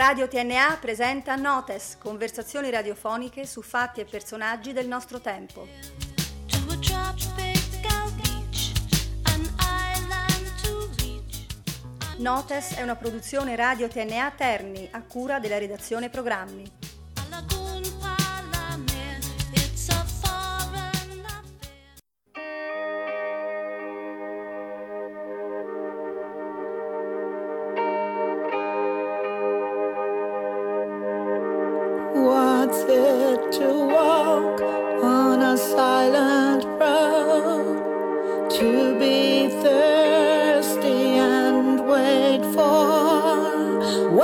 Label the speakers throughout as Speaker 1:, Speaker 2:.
Speaker 1: Radio TNA presenta Notes, conversazioni radiofoniche su fatti e personaggi del nostro tempo. Notes è una produzione Radio TNA Terni, a cura della redazione programmi.
Speaker 2: What's it to walk on a silent road, to be thirsty and wait for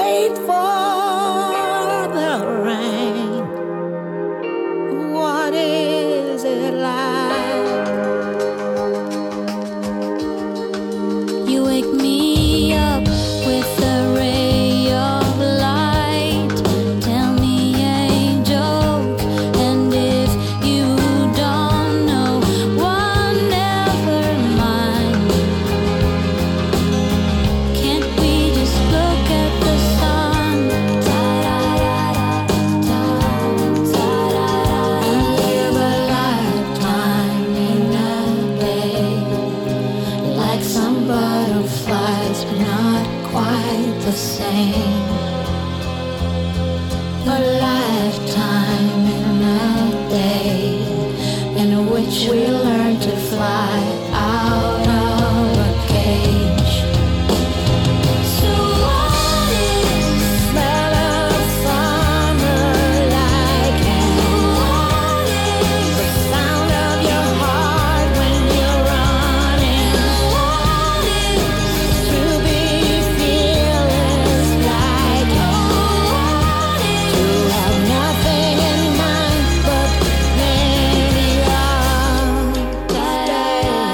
Speaker 2: the rain? What is it like? You wake me up with a ray of light. Tell me a joke, and if you don't know, well, never mind. Can't we just look at the sun? And live a lifetime in a day, like some butterflies, but not quite the same. A lifetime in a day in which we learn to fly out of a cage. So what is the smell of summer like? And what is the sound of your heart when you're running? What is to be fearless like? What is to have nothing in mind but maybe love today?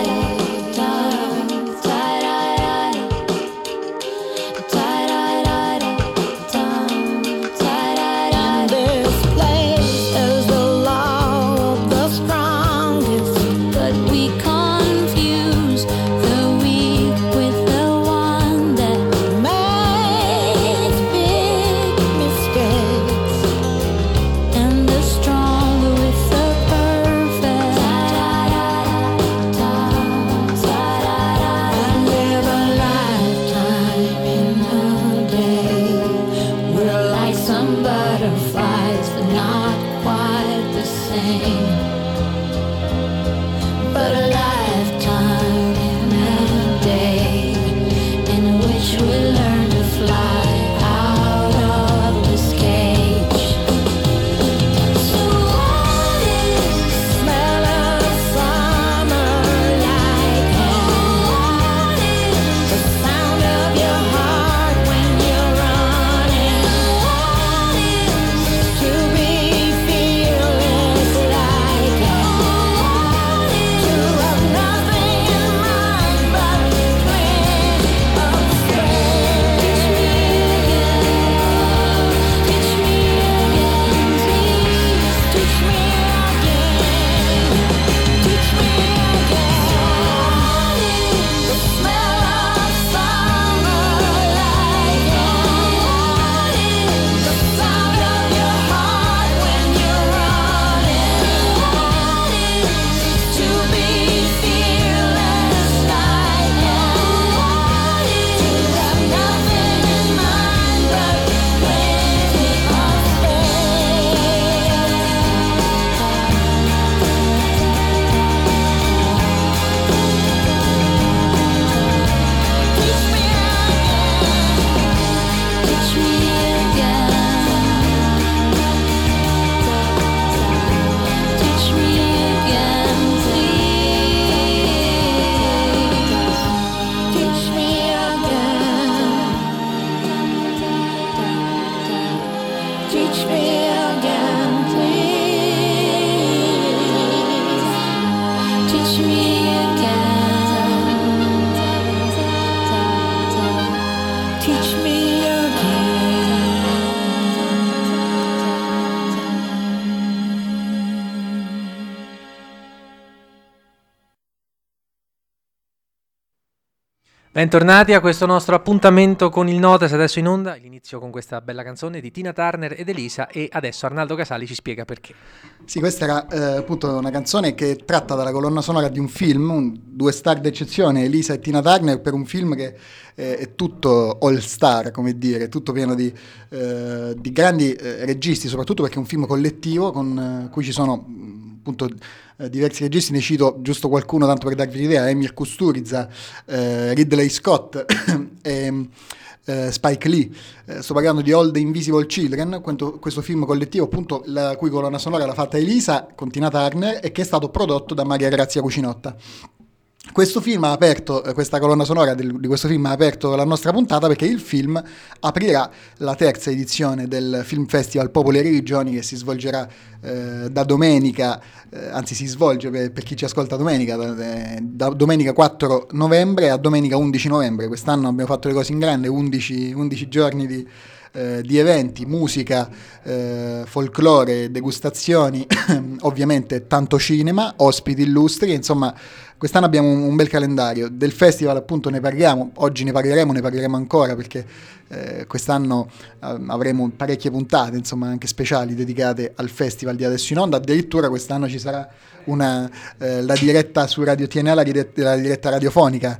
Speaker 3: Bentornati a questo nostro appuntamento con il Notes, adesso in onda. Inizio con questa bella canzone di Tina Turner ed Elisa e adesso Arnaldo Casali ci spiega perché.
Speaker 4: Sì, questa era appunto una canzone che è tratta dalla colonna sonora di un film, due star d'eccezione, Elisa e Tina Turner, per un film che è tutto all star, come dire, tutto pieno di grandi registi, soprattutto perché è un film collettivo con cui ci sono appunto diversi registi. Ne cito giusto qualcuno tanto per darvi l'idea: Emir Kusturica, Ridley Scott e Spike Lee. Sto parlando di All the Invisible Children, questo film collettivo appunto la cui colonna sonora l'ha fatta Elisa con Tina Turner e che è stato prodotto da Maria Grazia Cucinotta. Questo film ha aperto, questa colonna sonora di questo film ha aperto la nostra puntata perché il film aprirà la terza edizione del Film Festival Popoli e Religioni, che si svolgerà da domenica, anzi si svolge per chi ci ascolta domenica, da domenica 4 novembre a domenica 11 novembre. Quest'anno abbiamo fatto le cose in grande, 11 giorni di eventi, musica, folklore, degustazioni, ovviamente tanto cinema, ospiti illustri, insomma quest'anno abbiamo un bel calendario. Del festival appunto ne parliamo, oggi ne parleremo ancora perché quest'anno avremo parecchie puntate, insomma anche speciali dedicate al festival di Adesso in Onda. Addirittura quest'anno ci sarà la diretta su Radio TNA, la diretta radiofonica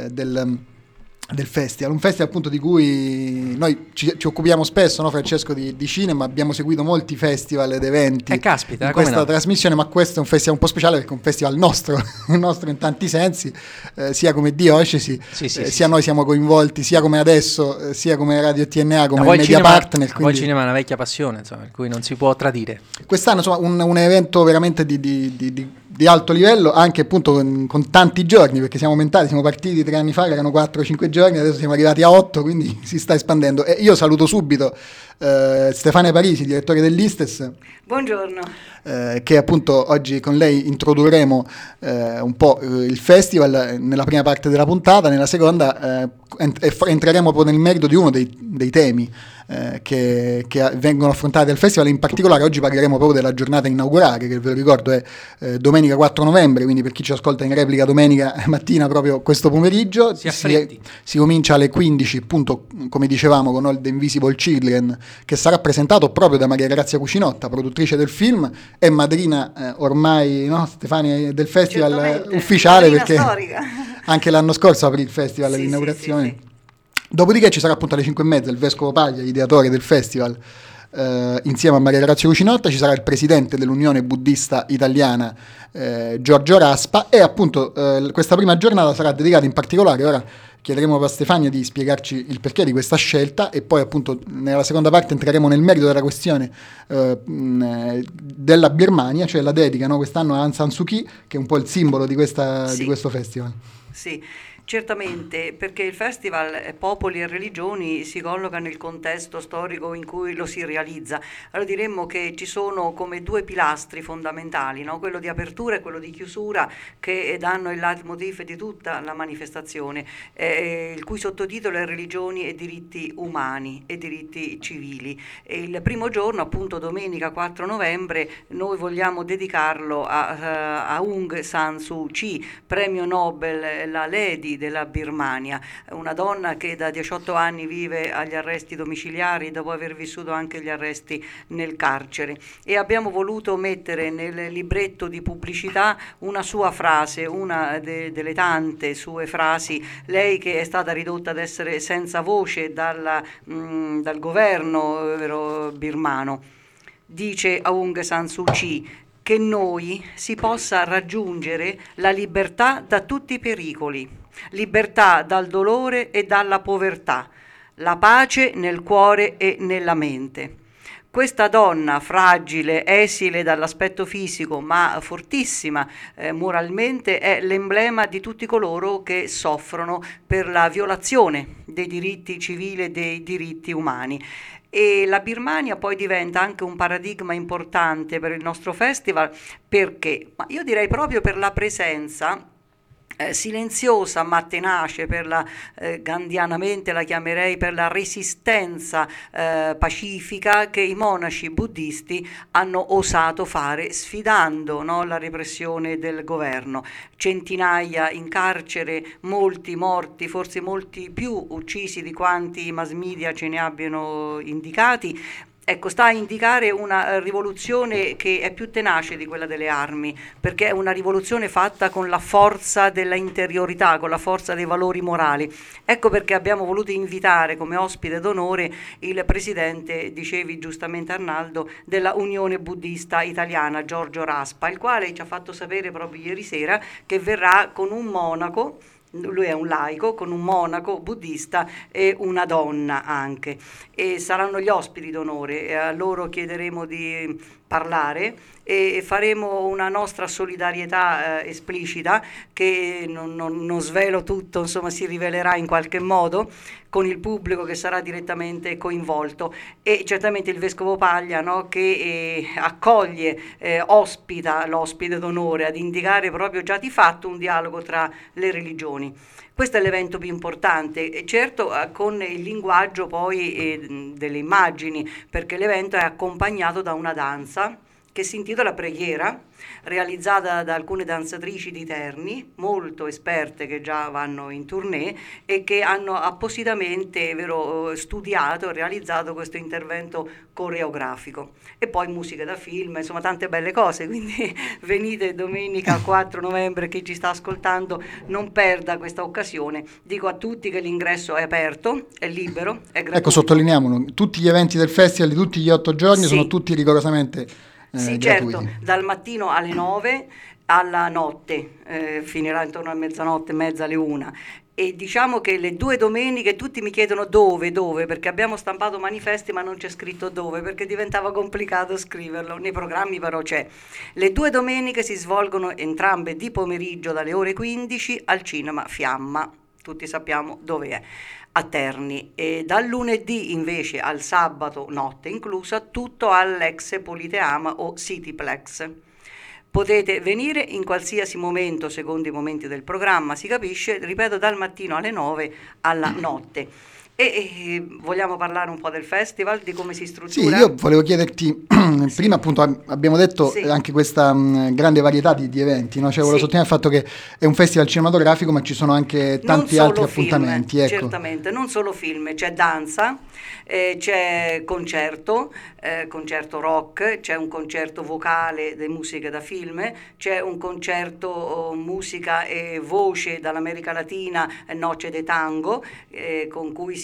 Speaker 4: del festival, un festival appunto di cui noi ci occupiamo spesso, no, Francesco, di cinema. Abbiamo seguito molti festival ed eventi
Speaker 3: caspita,
Speaker 4: in questa
Speaker 3: no?
Speaker 4: trasmissione, ma questo è un festival un po' speciale perché è un festival nostro nostro in tanti sensi, sia come diocesi, sia noi siamo coinvolti, sia come adesso, sia come Radio TNA, come media partner.
Speaker 3: Poi il cinema è una vecchia passione, insomma, per cui non si può tradire.
Speaker 4: Quest'anno insomma un evento veramente di alto livello, anche appunto con tanti giorni, perché siamo aumentati, siamo partiti 3 anni fa che erano 4-5 giorni, adesso siamo arrivati a 8, quindi si sta espandendo. E io saluto subito Stefania Parisi, direttore dell'Istes.
Speaker 5: Buongiorno.
Speaker 4: Che appunto oggi con lei introdurremo un po' il festival nella prima parte della puntata. Nella seconda entreremo proprio nel merito di uno dei temi che vengono affrontati al festival. In particolare oggi parleremo proprio della giornata inaugurale, che ve lo ricordo è domenica 4 novembre, quindi per chi ci ascolta in replica domenica mattina, proprio questo pomeriggio si comincia alle 15, appunto come dicevamo, con All the Invisible Children, che sarà presentato proprio da Maria Grazia Cucinotta, produttrice del film e madrina ormai, no, Stefania, del festival. Certamente, ufficiale, perché storica. Anche l'anno scorso aprì il festival all'inaugurazione. Sì. Dopodiché ci sarà appunto alle 5:30 il Vescovo Paglia, ideatore del festival, insieme a Maria Grazia Cucinotta. Ci sarà il presidente dell'Unione Buddista Italiana, Giorgio Raspa, e appunto questa prima giornata sarà dedicata in particolare, ora chiederemo a Stefania di spiegarci il perché di questa scelta, e poi appunto nella seconda parte entreremo nel merito della questione della Birmania, cioè la dedica, no, quest'anno a Aung San Suu Kyi, che è un po' il simbolo di questo festival.
Speaker 5: Sì. Certamente, perché il Festival Popoli e Religioni si colloca nel contesto storico in cui lo si realizza. Allora diremmo che ci sono come due pilastri fondamentali, no? Quello di apertura e quello di chiusura, che danno il leitmotiv di tutta la manifestazione, il cui sottotitolo è Religioni e diritti umani e diritti civili. E il primo giorno, appunto domenica 4 novembre, noi vogliamo dedicarlo a Aung San Suu Kyi, premio Nobel, la Lady della Birmania, una donna che da 18 anni vive agli arresti domiciliari dopo aver vissuto anche gli arresti nel carcere, e abbiamo voluto mettere nel libretto di pubblicità una sua frase, una delle tante sue frasi, lei che è stata ridotta ad essere senza voce dal governo birmano. Dice Aung San Suu Kyi che noi si possa raggiungere la libertà da tutti i pericoli, libertà dal dolore e dalla povertà, la pace nel cuore e nella mente. Questa donna fragile, esile dall'aspetto fisico, ma fortissima moralmente, è l'emblema di tutti coloro che soffrono per la violazione dei diritti civili e dei diritti umani. E la Birmania poi diventa anche un paradigma importante per il nostro festival, perché? Ma io direi proprio per la presenza silenziosa ma tenace, gandhianamente la chiamerei, per la resistenza pacifica che i monaci buddisti hanno osato fare sfidando, no, la repressione del governo. Centinaia in carcere, molti morti, forse molti più uccisi di quanti i mass media ce ne abbiano indicati. Ecco, sta a indicare una rivoluzione che è più tenace di quella delle armi, perché è una rivoluzione fatta con la forza della interiorità, con la forza dei valori morali. Ecco perché abbiamo voluto invitare come ospite d'onore il presidente, dicevi giustamente Arnaldo, della Unione Buddista Italiana, Giorgio Raspa, il quale ci ha fatto sapere proprio ieri sera che verrà con un monaco. Lui è un laico, con un monaco buddista e una donna anche, e saranno gli ospiti d'onore, e a loro chiederemo di parlare e faremo una nostra solidarietà esplicita, che non svelo tutto, insomma si rivelerà in qualche modo, con il pubblico che sarà direttamente coinvolto, e certamente il Vescovo Paglia, no, che accoglie, ospita l'ospite d'onore ad indicare proprio già di fatto un dialogo tra le religioni. Questo è l'evento più importante, e certo con il linguaggio poi delle immagini, perché l'evento è accompagnato da una danza che si intitola Preghiera, realizzata da alcune danzatrici di Terni, molto esperte, che già vanno in tournée e che hanno appositamente studiato e realizzato questo intervento coreografico. E poi musica da film, insomma tante belle cose, quindi venite domenica 4 novembre, chi ci sta ascoltando non perda questa occasione. Dico a tutti che l'ingresso è aperto, è libero, è gratuito.
Speaker 4: Ecco, sottolineiamolo, tutti gli eventi del festival di tutti gli 8 giorni sono tutti rigorosamente
Speaker 5: sì,
Speaker 4: gratuiti.
Speaker 5: certo, dal mattino alle 9 alla notte, finirà intorno a mezzanotte e mezza, alle 1. E diciamo che le 2 domeniche tutti mi chiedono dove, perché abbiamo stampato manifesti ma non c'è scritto dove, perché diventava complicato scriverlo, nei programmi però c'è. Le 2 domeniche si svolgono entrambe di pomeriggio dalle ore 15 al Cinema Fiamma, tutti sappiamo dove è, a Terni, e dal lunedì invece al sabato, notte inclusa, tutto all'ex Politeama o Cityplex. Potete venire in qualsiasi momento, secondo i momenti del programma, si capisce, ripeto, dal mattino alle 9 alla notte. E vogliamo parlare un po' del festival, di come si struttura?
Speaker 4: Sì, io volevo chiederti, prima appunto abbiamo detto anche questa grande varietà di eventi, no? Cioè volevo sottolineare il fatto che è un festival cinematografico, ma ci sono anche tanti altri appuntamenti. Ecco.
Speaker 5: Certamente, non solo film, c'è danza, c'è concerto rock, c'è un concerto vocale di musiche da film, c'è un concerto musica e voce dall'America Latina, Noche de Tango, con cui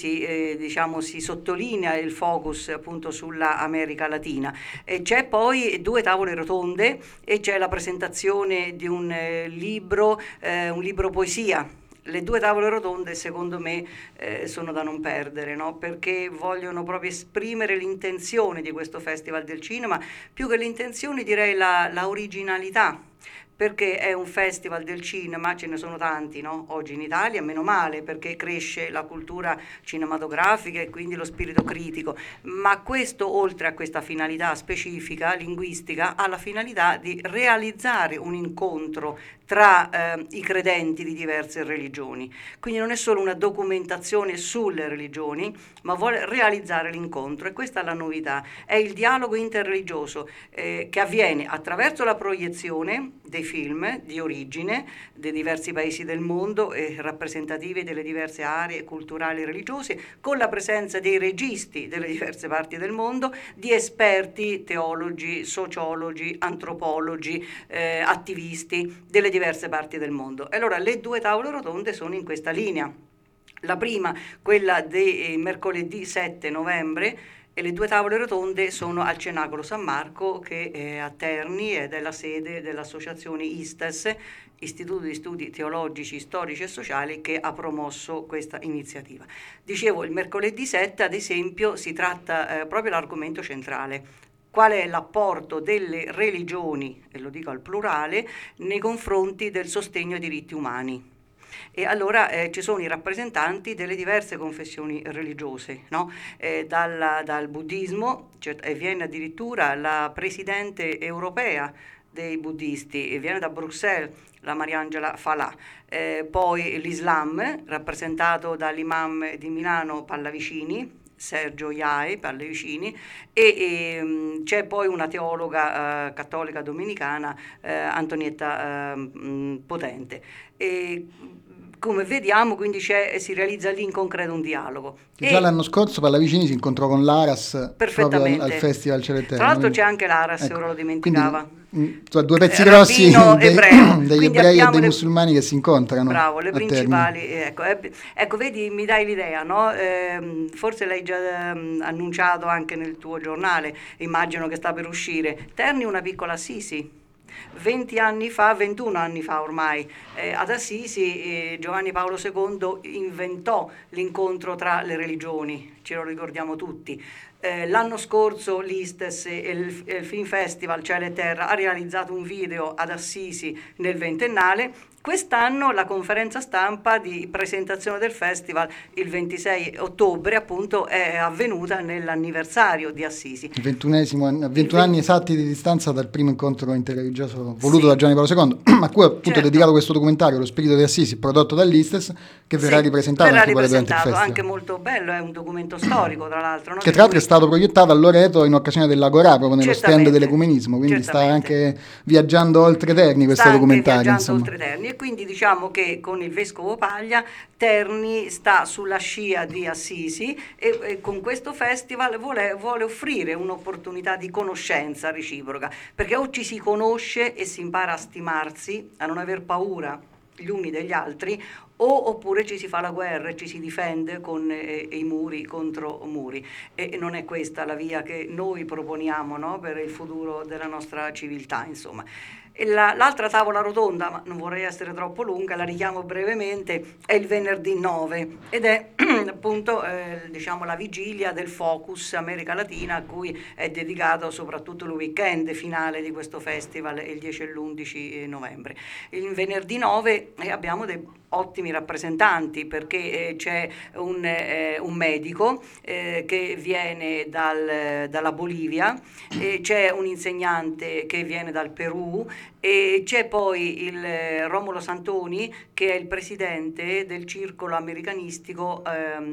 Speaker 5: si sottolinea il focus appunto sulla America Latina. E c'è poi 2 tavole rotonde e c'è la presentazione di un libro poesia. Le 2 tavole rotonde secondo me sono da non perdere, no? Perché vogliono proprio esprimere l'intenzione di questo Festival del Cinema, più che l'intenzione direi la originalità, perché è un festival del cinema, ce ne sono tanti, no? Oggi in Italia, meno male, perché cresce la cultura cinematografica e quindi lo spirito critico, ma questo, oltre a questa finalità specifica, linguistica, ha la finalità di realizzare un incontro tra i credenti di diverse religioni. Quindi non è solo una documentazione sulle religioni, ma vuole realizzare l'incontro, e questa è la novità, è il dialogo interreligioso che avviene attraverso la proiezione dei film di origine dei diversi paesi del mondo e rappresentativi delle diverse aree culturali e religiose, con la presenza dei registi delle diverse parti del mondo, di esperti, teologi, sociologi, antropologi, attivisti delle diverse parti del mondo. E allora le 2 tavole rotonde sono in questa linea. La prima, quella di mercoledì 7 novembre, e le 2 tavole rotonde sono al Cenacolo San Marco, che è a Terni ed è la sede dell'associazione ISTES, Istituto di Studi Teologici, Storici e Sociali, che ha promosso questa iniziativa. Dicevo, il mercoledì 7 ad esempio si tratta proprio l'argomento centrale. Qual è l'apporto delle religioni, e lo dico al plurale, nei confronti del sostegno ai diritti umani? E allora ci sono i rappresentanti delle diverse confessioni religiose, no? Dal buddismo, e viene addirittura la presidente europea dei buddisti, viene da Bruxelles la Mariangela Falà, poi l'Islam rappresentato dall'imam di Milano Pallavicini, Sergio Iae Pallavicini, e c'è poi una teologa cattolica dominicana, Antonietta Potente. E come vediamo, quindi si realizza lì in concreto un dialogo.
Speaker 4: Già l'anno scorso Pallavicini si incontrò con l'Aras proprio al Festival Cielo Eterno.
Speaker 5: Tra l'altro c'è anche l'Aras, ora lo dimenticava.
Speaker 4: Quindi, due pezzi grossi degli ebrei e dei musulmani che si incontrano.
Speaker 5: Bravo, le principali. Ecco, vedi, mi dai l'idea, no? Forse l'hai già annunciato anche nel tuo giornale, immagino che sta per uscire. Terni, una piccola Assisi. 21 anni fa ormai, ad Assisi Giovanni Paolo II inventò l'incontro tra le religioni, ce lo ricordiamo tutti. L'anno scorso l'Istes e il Film Festival Cielo e Terra ha realizzato un video ad Assisi nel ventennale. Quest'anno la conferenza stampa di presentazione del festival il 26 ottobre appunto è avvenuta nell'anniversario di Assisi.
Speaker 4: Il 21 anni esatti di distanza dal primo incontro interreligioso voluto da Giovanni Paolo II, a cui appunto è dedicato questo documentario, Lo spirito di Assisi, prodotto dall'Istes, che verrà ripresentato anche durante il festival.
Speaker 5: Anche molto bello, è un documento storico tra l'altro. No?
Speaker 4: Che tra l'altro è stato proiettato a Loreto in occasione dell'Agorà, proprio nello stand dell'ecumenismo, quindi sta anche viaggiando oltre Terni questo documentario.
Speaker 5: Oltre Terni. E quindi diciamo che con il vescovo Paglia Terni sta sulla scia di Assisi e con questo festival vuole offrire un'opportunità di conoscenza reciproca, perché o ci si conosce e si impara a stimarsi, a non aver paura gli uni degli altri, oppure ci si fa la guerra e ci si difende con i muri contro muri, e non è questa la via che noi proponiamo, no? Per il futuro della nostra civiltà, insomma. E l'altra tavola rotonda, ma non vorrei essere troppo lunga, la richiamo brevemente, è il venerdì 9 ed è appunto diciamo la vigilia del Focus America Latina, a cui è dedicato soprattutto il weekend finale di questo festival, il 10 e l'11 novembre. Il venerdì 9 abbiamo dei ottimi rappresentanti, perché c'è un medico che viene dalla Bolivia, c'è un insegnante che viene dal Perù, e c'è poi il Romolo Santoni, che è il presidente del circolo americanistico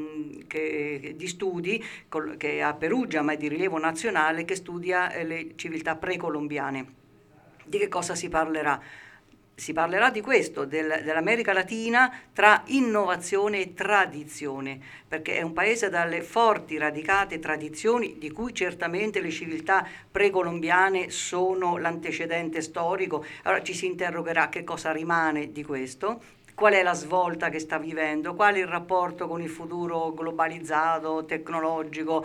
Speaker 5: di studi che è a Perugia, ma è di rilievo nazionale, che studia le civiltà precolombiane. Di che cosa si parlerà? Si parlerà di questo, dell'America Latina tra innovazione e tradizione, perché è un paese dalle forti, radicate tradizioni, di cui certamente le civiltà precolombiane sono l'antecedente storico. Allora ci si interrogerà che cosa rimane di questo, qual è la svolta che sta vivendo, qual è il rapporto con il futuro globalizzato, tecnologico,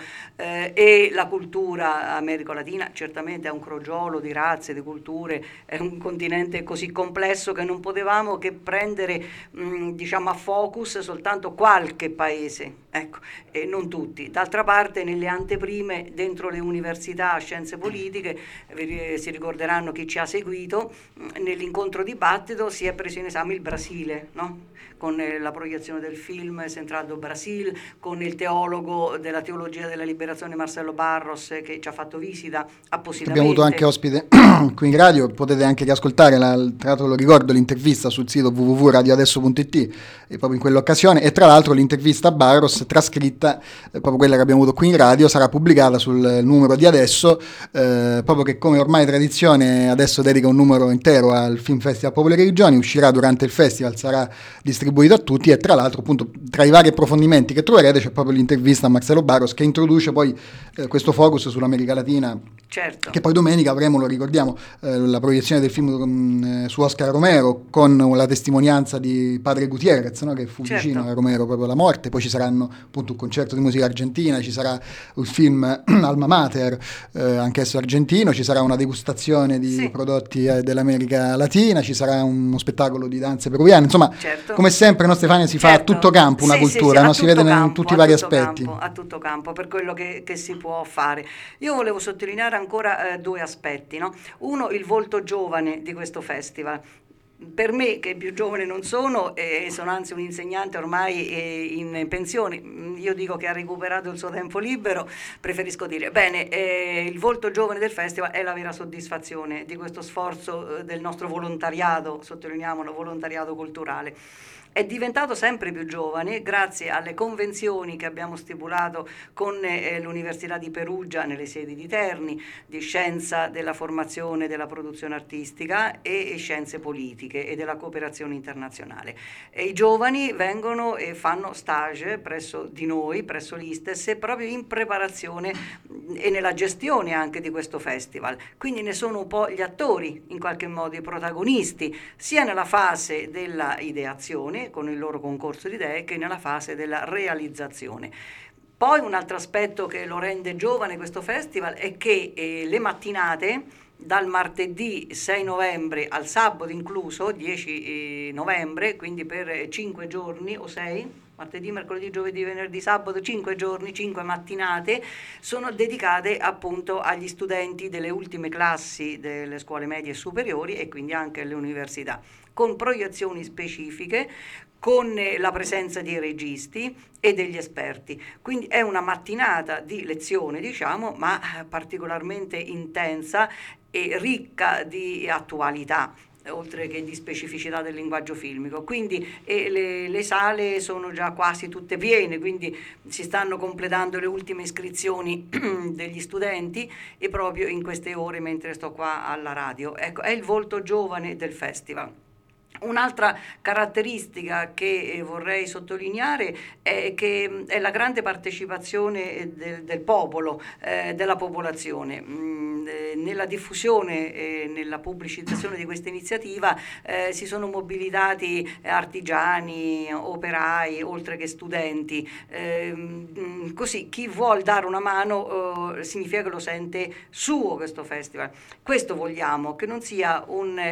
Speaker 5: e la cultura America Latina. Certamente è un crogiolo di razze, di culture, è un continente così complesso che non potevamo che prendere diciamo a focus soltanto qualche paese, ecco, e non tutti. D'altra parte nelle anteprime dentro le università scienze politiche, si ricorderanno chi ci ha seguito, nell'incontro dibattito si è preso in esame il Brasile, no? Con la proiezione del film Central do Brasil, con il teologo della teologia della liberazione Marcelo Barros, che ci ha fatto visita appositamente.
Speaker 4: Abbiamo avuto anche ospite qui in radio, potete anche riascoltare, tra l'altro lo ricordo, l'intervista sul sito www.radioadesso.it, e proprio in quell'occasione, e tra l'altro l'intervista a Barros trascritta, proprio quella che abbiamo avuto qui in radio, sarà pubblicata sul numero di Adesso, proprio che come ormai tradizione Adesso dedica un numero intero al Film Festival Popoli e Religioni, uscirà durante il festival, sarà distribuito a tutti, e tra l'altro appunto tra i vari approfondimenti che troverete c'è proprio l'intervista a Marcelo Barros, che introduce poi questo focus sull'America Latina.
Speaker 5: Certo.
Speaker 4: Che poi domenica avremo, lo ricordiamo, la proiezione del film su Oscar Romero, con la testimonianza di Padre Gutierrez, no? Che fu vicino a Romero proprio alla morte. Poi ci saranno appunto un concerto di musica argentina, ci sarà il film Alma Mater, anch'esso argentino, ci sarà una degustazione di prodotti dell'America Latina, ci sarà uno spettacolo di danze peruviane, insomma, come sempre, no, Stefania, si fa a tutto campo una cultura, no? Si vede in tutti i vari aspetti.
Speaker 5: A tutto campo, per quello che si può fare. Io volevo sottolineare ancora due aspetti, no? Uno, il volto giovane di questo festival. per me, che più giovane non sono, sono anzi un insegnante ormai in pensione, io dico che ha recuperato il suo tempo libero, preferisco dire, bene, il volto giovane del festival è la vera soddisfazione di questo sforzo del nostro volontariato, sottolineiamolo, volontariato culturale. È diventato sempre più giovane grazie alle convenzioni che abbiamo stipulato con l'Università di Perugia nelle sedi di Terni, di scienza della formazione e della produzione artistica e scienze politiche e della cooperazione internazionale. E i giovani vengono e fanno stage presso di noi, presso l'ISTES, proprio in preparazione e nella gestione anche di questo festival. Quindi ne sono un po' gli attori, in qualche modo i protagonisti, sia nella fase della ideazione, con il loro concorso di idee, che nella fase della realizzazione. Poi un altro aspetto che lo rende giovane questo festival è che le mattinate, dal martedì 6 novembre al sabato incluso, 10 novembre, quindi per 5 giorni o 6, martedì, mercoledì, giovedì, venerdì, sabato, 5 giorni, 5 mattinate, sono dedicate appunto agli studenti delle ultime classi delle scuole medie e superiori e quindi anche alle università, con proiezioni specifiche, con la presenza di registi e degli esperti. Quindi è una mattinata di lezione, diciamo, ma particolarmente intensa e ricca di attualità, oltre che di specificità del linguaggio filmico. Quindi le sale sono già quasi tutte piene, quindi si stanno completando le ultime iscrizioni degli studenti e proprio in queste ore, mentre sto qua alla radio, ecco, è il volto giovane del festival. Un'altra caratteristica che vorrei sottolineare è che è la grande partecipazione del popolo, della popolazione. Nella diffusione e nella pubblicizzazione di questa iniziativa si sono mobilitati artigiani, operai, oltre che studenti. Così chi vuol dare una mano significa che lo sente suo questo festival. Questo vogliamo, che non sia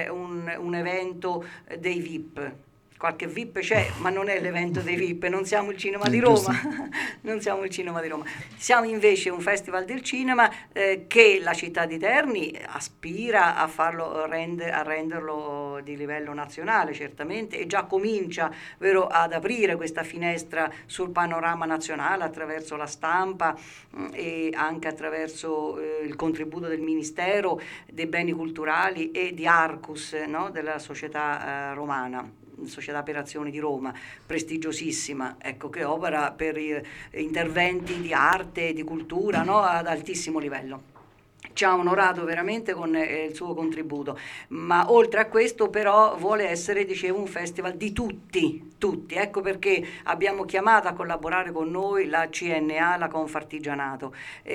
Speaker 5: un evento dei VIP. Qualche VIP c'è, ma non è l'evento dei VIP, non siamo il cinema di Roma, non siamo il cinema di Roma. Siamo invece un festival del cinema che la città di Terni aspira a farlo a renderlo di livello nazionale, certamente, e già comincia, vero, ad aprire questa finestra sul panorama nazionale attraverso la stampa e anche attraverso il contributo del Ministero dei Beni Culturali e di Arcus, no? Della società romana. Società per Azioni di Roma, prestigiosissima, ecco, che opera per interventi di arte, di cultura, no? Ad altissimo livello. Ci ha onorato veramente con il suo contributo, ma oltre a questo però vuole essere, dicevo, un festival di tutti, ecco perché abbiamo chiamato a collaborare con noi la CNA, la Confartigianato,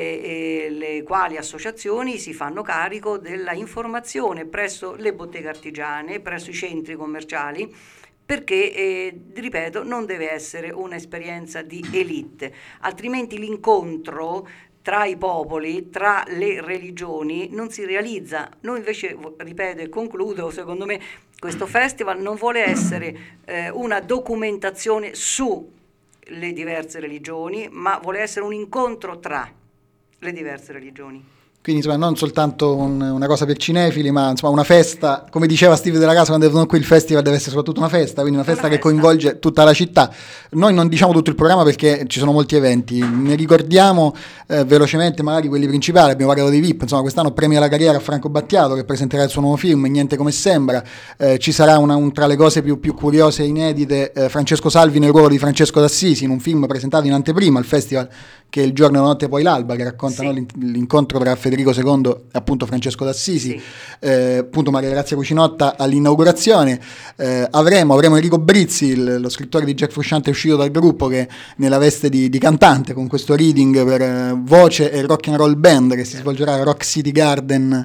Speaker 5: le quali associazioni si fanno carico della informazione presso le botteghe artigiane, presso i centri commerciali, perché, ripeto, non deve essere un'esperienza di elite, altrimenti l'incontro tra i popoli, tra le religioni, non si realizza. Noi invece, ripeto e concludo, secondo me questo festival non vuole essere una documentazione sulle diverse religioni, ma vuole essere un incontro tra le diverse religioni.
Speaker 4: Quindi insomma non soltanto una cosa per cinefili, ma insomma una festa, come diceva Steve della Casa quando è venuto qui, il festival deve essere soprattutto una festa, quindi una festa che coinvolge tutta la città. Noi non diciamo tutto il programma perché ci sono molti eventi, ne ricordiamo velocemente magari quelli principali. Abbiamo parlato dei VIP, insomma quest'anno premia la carriera a Franco Battiato che presenterà il suo nuovo film Niente come sembra, ci sarà tra le cose più curiose e inedite Francesco Salvi nel ruolo di Francesco d'Assisi in un film presentato in anteprima al festival che è Il giorno, la notte e poi l'alba, che racconta l'incontro tra Federico II e appunto Francesco d'Assisi, appunto Maria Grazia Cucinotta all'inaugurazione. Avremo Enrico Brizzi, lo scrittore di Jack Frusciante, è uscito dal gruppo, che nella veste di cantante, con questo reading per voce e rock and roll band che si svolgerà a Rock City Garden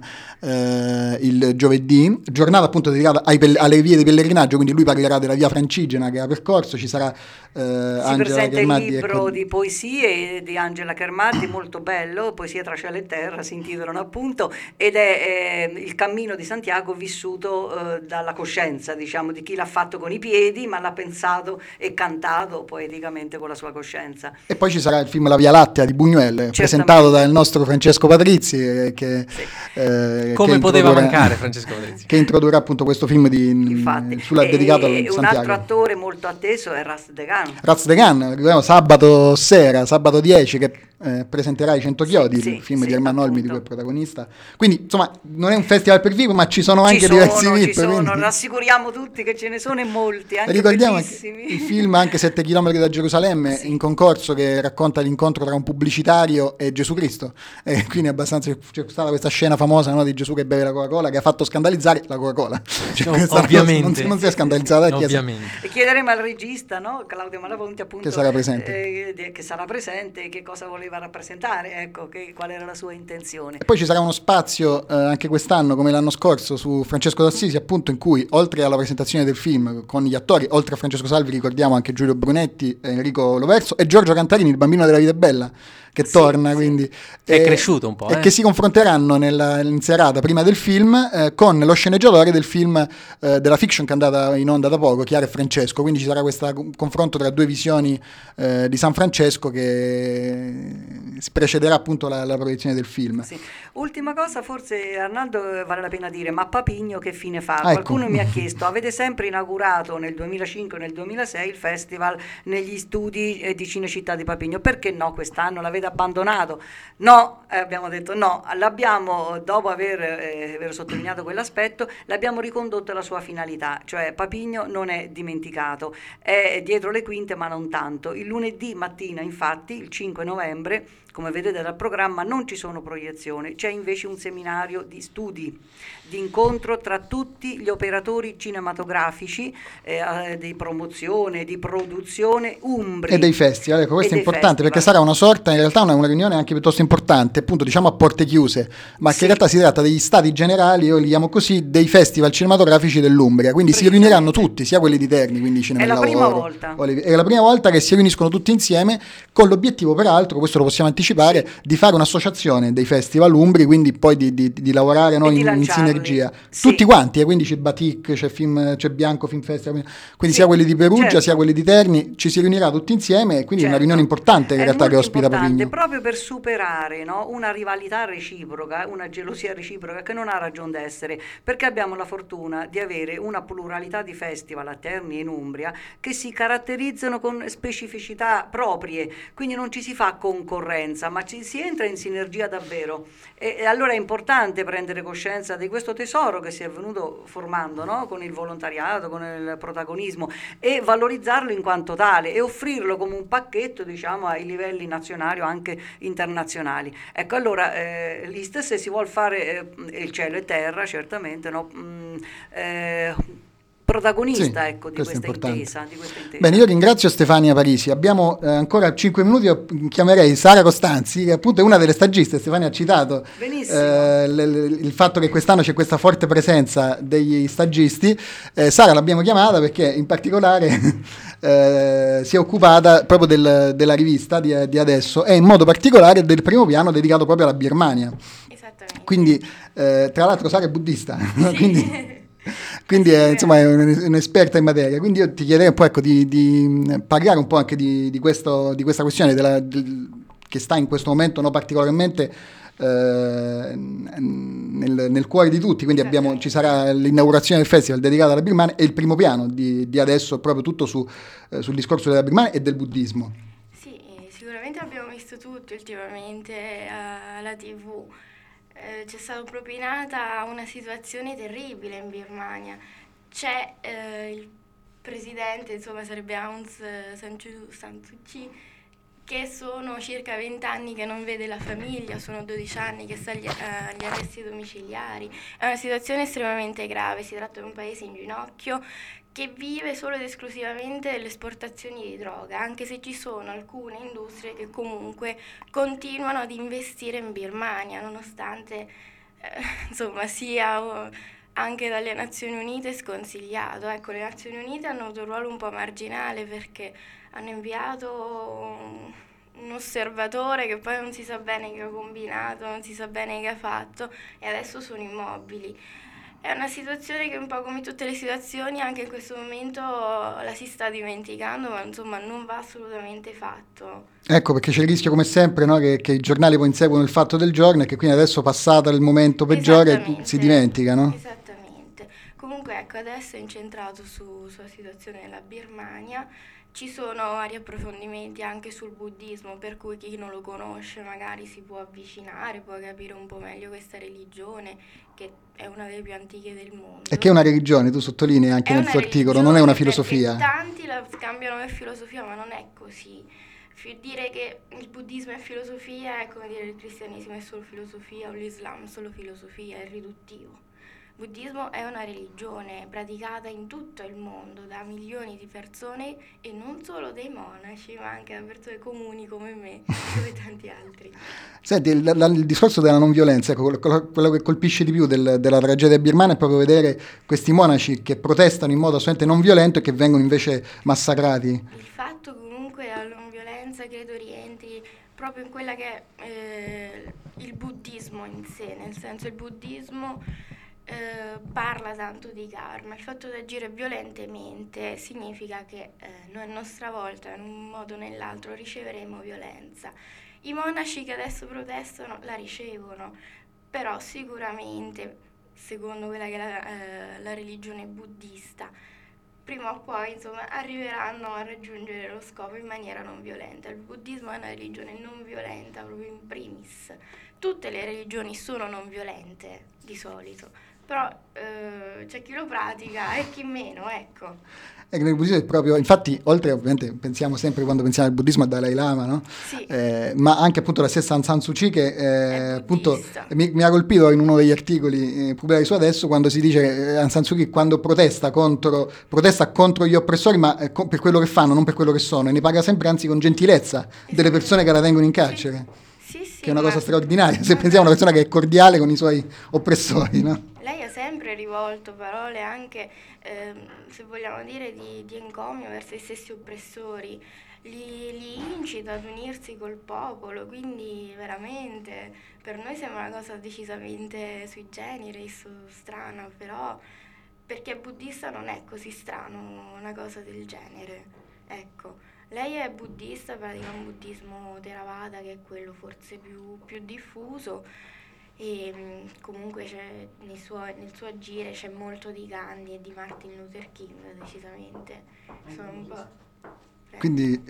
Speaker 4: il giovedì, giornata appunto dedicata alle vie di pellegrinaggio, quindi lui parlerà della via Francigena che ha percorso. Ci sarà
Speaker 5: si presenta il libro di poesie di Angela Chermatti, molto bello, Poesie tra cielo e terra, si intitolano appunto, ed è il cammino di Santiago vissuto dalla coscienza, diciamo, di chi l'ha fatto con i piedi, ma l'ha pensato e cantato poeticamente con la sua coscienza.
Speaker 4: E poi ci sarà il film La Via Lattea di Buñuel, presentato dal nostro Francesco Patrizzi,
Speaker 3: come poteva mancare Francesco Patrizzi,
Speaker 4: che introdurrà appunto questo film dedicato a Santiago.
Speaker 5: Un altro attore molto atteso è Ras de Gan.
Speaker 4: Ras de Gan, sabato sera, sabato 10, che presenterà I 100 chiodi, il film di Ermanno Olmi di cui è protagonista. Quindi insomma non è un festival per vivo, ma ci sono anche diversi VIP.
Speaker 5: Quindi rassicuriamo tutti che ce ne sono e molti, anche
Speaker 4: ricordiamo
Speaker 5: bellissimi.
Speaker 4: Il film Anche 7 chilometri da Gerusalemme, in concorso, che racconta l'incontro tra un pubblicitario e Gesù Cristo, e quindi abbastanza c'è stata questa scena famosa, no, di Gesù che beve la Coca-Cola, che ha fatto scandalizzare la Coca-Cola.
Speaker 3: Ovviamente
Speaker 4: non si è scandalizzata la Chiesa.
Speaker 5: E chiederemo al regista, no, Claudio Malafonti, appunto,
Speaker 4: che sarà presente, che cosa voleva rappresentare, ecco, qual era la sua intenzione. E poi ci sarà uno spazio anche quest'anno, come l'anno scorso, su Francesco d'Assisi, appunto, in cui oltre alla presentazione del film con gli attori, oltre a Francesco Salvi ricordiamo anche Giulio Brunetti, Enrico Loverso e Giorgio Cantarini, il bambino della vita è bella, che torna, quindi
Speaker 3: è cresciuto un po',
Speaker 4: e che si confronteranno in serata prima del film con lo sceneggiatore del film della fiction che è andata in onda da poco, Chiara e Francesco, quindi ci sarà questo confronto tra due visioni di San Francesco che precederà appunto la proiezione del film.
Speaker 5: Ultima cosa, forse Arnaldo, vale la pena dire, ma Papigno che fine fa?
Speaker 4: Ecco.
Speaker 5: Qualcuno mi ha chiesto, avete sempre inaugurato nel 2005 e nel 2006 il festival negli studi di Cinecittà di Papigno, perché no quest'anno l'avete abbandonato? No, abbiamo detto no, l'abbiamo, dopo aver sottolineato quell'aspetto, l'abbiamo ricondotto alla sua finalità, cioè Papigno non è dimenticato, è dietro le quinte ma non tanto. Il lunedì mattina, infatti, il 5 novembre, come vedete dal programma, non ci sono proiezioni, c'è invece un seminario di studi, di incontro tra tutti gli operatori cinematografici, di promozione, di produzione umbri.
Speaker 4: E dei festival, ecco, questo è importante, perché sarà una sorta, in realtà una riunione anche piuttosto importante, appunto diciamo a porte chiuse, ma che in realtà si tratta degli stati generali, io li chiamo così, dei festival cinematografici dell'Umbria, quindi si riuniranno tutti, sia quelli di Terni, quindi Cinema del Lavoro.
Speaker 5: È la prima volta.
Speaker 4: È la prima volta che si riuniscono tutti insieme, con l'obiettivo peraltro, questo lo possiamo anticipare, di fare un'associazione dei festival umbri, quindi poi di lavorare in sinergia. Tutti quanti, quindi c'è Batic, c'è Bianco Film Festival, quindi sia quelli di Perugia, sia quelli di Terni, ci si riunirà tutti insieme, quindi una riunione importante in realtà che ospita Papigno.
Speaker 5: Proprio per superare, no, una rivalità reciproca, una gelosia reciproca che non ha ragion d'essere, perché abbiamo la fortuna di avere una pluralità di festival a Terni e in Umbria che si caratterizzano con specificità proprie, quindi non ci si fa concorrenza, ma si entra in sinergia davvero, e allora è importante prendere coscienza di questo tesoro che si è venuto formando, no? Con il volontariato, con il protagonismo, e valorizzarlo in quanto tale e offrirlo come un pacchetto, diciamo, ai livelli nazionali o anche internazionali. Ecco, allora l'IST, se si vuol fare il cielo e terra, certamente, no? Protagonista, ecco, di questa intesa.
Speaker 4: Bene, io ringrazio Stefania Parisi. Abbiamo ancora 5 minuti, io chiamerei Sara Costanzi, che appunto è una delle stagiste. Stefania ha citato il fatto che quest'anno c'è questa forte presenza degli stagisti. Sara l'abbiamo chiamata perché in particolare si è occupata proprio della rivista di adesso, e in modo particolare del primo piano dedicato proprio alla Birmania.
Speaker 6: Esattamente.
Speaker 4: Quindi tra l'altro Sara è buddista, quindi è, insomma, è un'esperta in materia, quindi io ti chiederei un po', ecco, di parlare un po' anche di questa questione che sta in questo momento, no, particolarmente nel cuore di tutti, quindi ci sarà l'inaugurazione del festival dedicata alla Birmania e il primo piano di adesso è proprio tutto sul discorso della Birmania e del buddismo.
Speaker 6: Sì, sicuramente abbiamo visto tutto ultimamente alla TV. C'è stata propinata una situazione terribile in Birmania. C'è il presidente, insomma sarebbe Aung San Suu Kyi, che sono circa 20 anni che non vede la famiglia, sono 12 anni che sta agli arresti domiciliari. È una situazione estremamente grave, si tratta di un paese in ginocchio che vive solo ed esclusivamente delle esportazioni di droga, anche se ci sono alcune industrie che comunque continuano ad investire in Birmania, nonostante insomma sia anche dalle Nazioni Unite sconsigliato. Ecco, le Nazioni Unite hanno avuto un ruolo un po' marginale perché hanno inviato un osservatore che poi non si sa bene che ha combinato, non si sa bene che ha fatto, e adesso sono immobili. È una situazione che un po' come tutte le situazioni anche in questo momento la si sta dimenticando, ma insomma non va assolutamente fatto.
Speaker 4: Ecco, perché c'è il rischio come sempre, no, che i giornali poi inseguono il fatto del giorno e che quindi adesso, passata il momento peggiore, si dimenticano.
Speaker 6: Esattamente. Comunque ecco, adesso è incentrato sulla situazione della Birmania. Ci sono vari approfondimenti anche sul buddismo, per cui chi non lo conosce magari si può avvicinare, può capire un po' meglio questa religione, che è una delle più antiche del mondo.
Speaker 4: E che è una religione, tu sottolinei anche nel tuo articolo, non è una filosofia.
Speaker 6: Tanti la scambiano per filosofia, ma non è così. Dire che il buddismo è filosofia è come dire il cristianesimo è solo filosofia o l'Islam è solo filosofia, è riduttivo. Il buddismo è una religione praticata in tutto il mondo da milioni di persone, e non solo dei monaci, ma anche da persone comuni come me e tanti altri.
Speaker 4: Senti, il discorso della non violenza, ecco, quello che colpisce di più della tragedia birmana è proprio vedere questi monaci che protestano in modo assolutamente non violento e che vengono invece massacrati.
Speaker 6: Il fatto comunque della non violenza credo rientri proprio in quella che è il buddismo in sé, nel senso il buddismo parla tanto di karma. Il fatto di agire violentemente significa che noi a nostra volta in un modo o nell'altro riceveremo violenza. I monaci che adesso protestano la ricevono, però sicuramente secondo quella che è la religione buddista prima o poi insomma arriveranno a raggiungere lo scopo in maniera non violenta. Il buddismo è una religione non violenta proprio in primis. Tutte le religioni sono non violente di solito, però c'è chi lo pratica e chi meno, ecco.
Speaker 4: E nel buddismo è proprio, infatti, oltre ovviamente pensiamo sempre quando pensiamo al buddismo a Dalai Lama, no?
Speaker 6: Sì.
Speaker 4: Ma anche appunto la stessa Aung San Suu Kyi che appunto mi ha colpito in uno degli articoli pubblicati su Adesso, quando si dice che Aung San Suu Kyi quando protesta contro gli oppressori, ma per quello che fanno, non per quello che sono, e ne parla sempre anzi con gentilezza delle persone che la tengono in carcere.
Speaker 6: Sì,
Speaker 4: che è una cosa straordinaria, se pensiamo a una persona che è cordiale con i suoi oppressori, no?
Speaker 6: Lei ha sempre rivolto parole anche, se vogliamo dire, di encomio verso i stessi oppressori, li incita ad unirsi col popolo, quindi veramente per noi sembra una cosa decisamente sui generis, strana, però per chi è buddista non è così strano una cosa del genere, ecco. Lei è buddista, pratica un buddismo Theravada, che è quello forse più diffuso, e comunque nel suo agire c'è molto di Gandhi e di Martin Luther King, decisamente. Sono un po'...
Speaker 4: Quindi...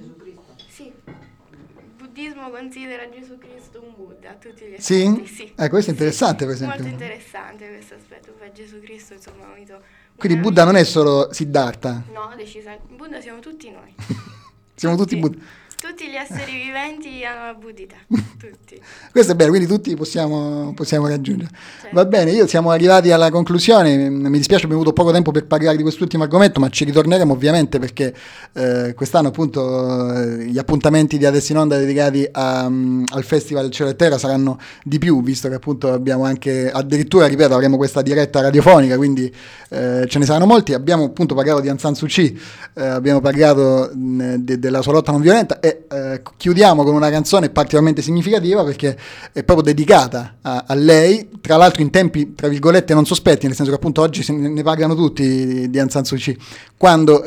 Speaker 6: Sì, il buddismo considera Gesù Cristo un Buddha a tutti gli aspetti.
Speaker 4: Sì? Questo è interessante, per esempio.
Speaker 6: Molto interessante questo aspetto, per Gesù Cristo insomma ha unito...
Speaker 4: Quindi Buddha non è solo Siddhartha?
Speaker 6: No, decisamente. Buddha siamo tutti noi.
Speaker 4: Siamo tutti Buddha.
Speaker 6: Tutti gli esseri viventi hanno la buddhità, tutti.
Speaker 4: Questo è bello, quindi tutti possiamo raggiungere.
Speaker 6: Certo.
Speaker 4: Va bene, siamo arrivati alla conclusione, mi dispiace abbiamo avuto poco tempo per parlare di quest'ultimo argomento, ma ci ritorneremo ovviamente perché quest'anno appunto gli appuntamenti di Adesso in Onda dedicati al Festival Cielo e Terra saranno di più, visto che appunto abbiamo anche, addirittura ripeto, avremo questa diretta radiofonica, quindi ce ne saranno molti. Abbiamo appunto parlato di Aung San Suu Kyi, abbiamo parlato della sua lotta non violenta e chiudiamo con una canzone particolarmente significativa perché è proprio dedicata a lei, tra l'altro in tempi tra virgolette non sospetti, nel senso che appunto oggi ne parlano tutti di Aung San Suu Kyi. Quando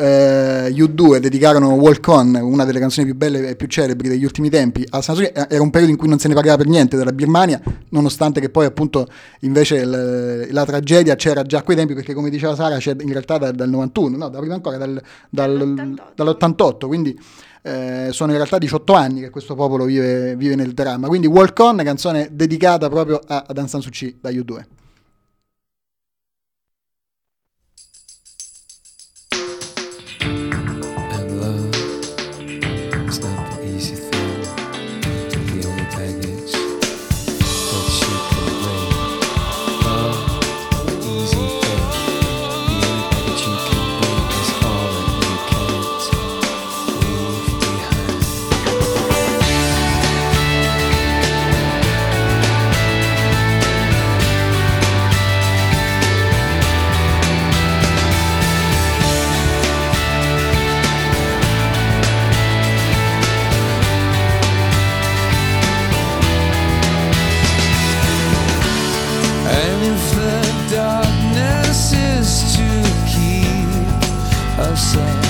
Speaker 4: U2 dedicarono Walk On, una delle canzoni più belle e più celebri degli ultimi tempi, a Aung San Suu Kyi, era un periodo in cui non se ne parlava per niente della Birmania, nonostante che poi appunto invece la tragedia c'era già a quei tempi, perché come diceva Sara c'è in realtà dal 91, no, da prima ancora, dall'88, quindi sono in realtà 18 anni che questo popolo vive nel dramma. Quindi Walk On, canzone dedicata proprio ad Aung San Suu Kyi da U2.
Speaker 2: Thank
Speaker 7: closer.